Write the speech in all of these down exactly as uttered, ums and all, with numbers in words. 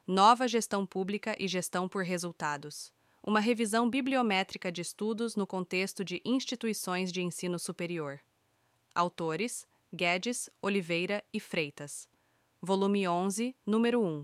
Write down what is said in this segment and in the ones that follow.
Nova Gestão Pública e Gestão por Resultados. Uma revisão bibliométrica de estudos no contexto de instituições de ensino superior. Autores: Guedes, Oliveira e Freitas. Volume onze, número um.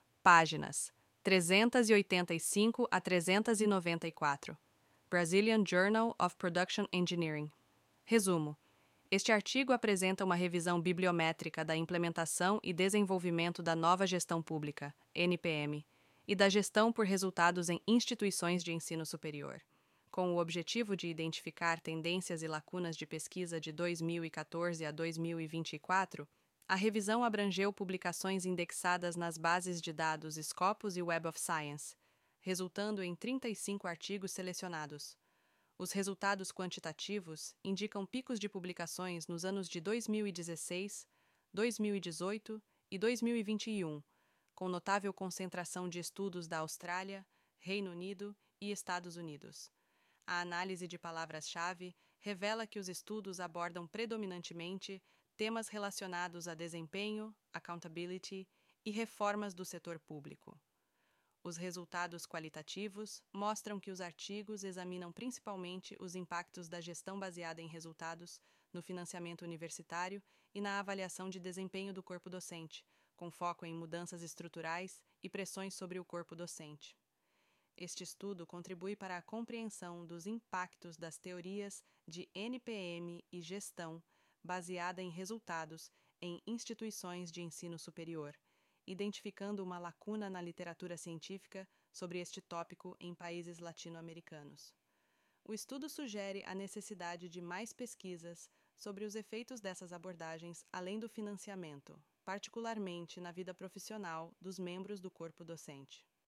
Páginas trezentos e oitenta e cinco a trezentos e noventa e quatro. Brazilian Journal of Production Engineering. Resumo. Este artigo apresenta uma revisão bibliométrica da implementação e desenvolvimento da nova gestão pública, N P M, e da gestão por resultados em instituições de ensino superior, com o objetivo de identificar tendências e lacunas de pesquisa de dois mil e quatorze a dois mil e vinte e quatro. A revisão abrangeu publicações indexadas nas bases de dados Scopus e Web of Science, resultando em trinta e cinco artigos selecionados. Os resultados quantitativos indicam picos de publicações nos anos de dois mil e dezesseis, dois mil e dezoito e dois mil e vinte e um, com notável concentração de estudos da Austrália, Reino Unido e Estados Unidos. A análise de palavras-chave revela que os estudos abordam predominantemente temas relacionados a desempenho, accountability e reformas do setor público. Os resultados qualitativos mostram que os artigos examinam principalmente os impactos da gestão baseada em resultados no financiamento universitário e na avaliação de desempenho do corpo docente, com foco em mudanças estruturais e pressões sobre o corpo docente. Este estudo contribui para a compreensão dos impactos das teorias de N P M e gestão baseada em resultados em instituições de ensino superior, identificando uma lacuna na literatura científica sobre este tópico em países latino-americanos. O estudo sugere a necessidade de mais pesquisas sobre os efeitos dessas abordagens além do financiamento, particularmente na vida profissional dos membros do corpo docente.